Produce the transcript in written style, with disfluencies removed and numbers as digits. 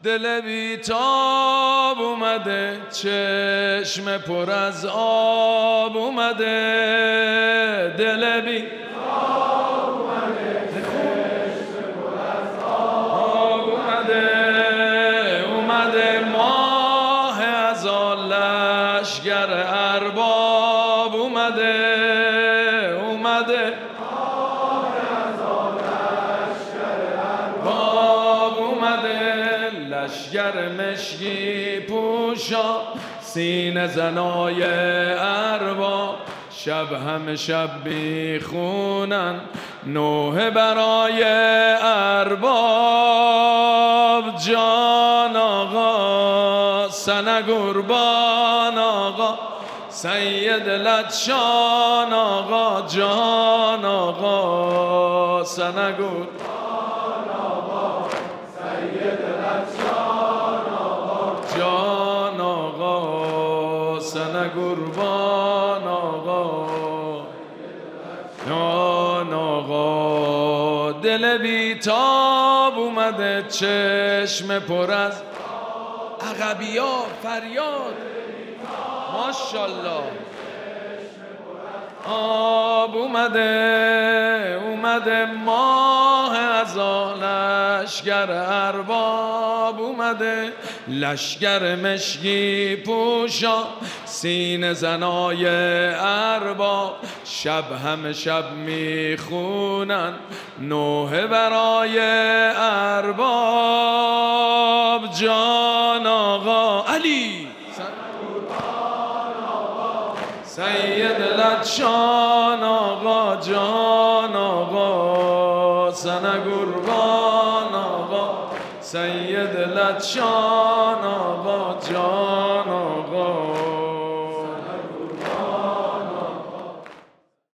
دل بیتاب اومده، چشم پر از آب اومده. دل بیتاب اومده، چشم پر از آب اومده. اومده ماه ازا، لشگر ارباب اومده. اومده لشگر مشکی پوشا، سینه زنای ارباب. شب همه شب میخونن نوحه برای ارباب. جان آقا سنه قربان آقا، سید لطشان آقا. جان آقا سنه قربان آقا، سید لطشان آقا. جان آقا سنه قربان آقا. جان آقا دل بیتاب اومده، چشم پر از عقبیا فریاد. ماشاءالله آب اومده. اومده ماه ازا، لشگر ارباب اومده. لشگر مشکی پوشا، سینه زنای ارباب. شب همه شب میخونن نوحه برای ارباب. جان آقا علی سید لطشان آقا. جان آقا سنه قربان آقا، سید لطشان آقا. جان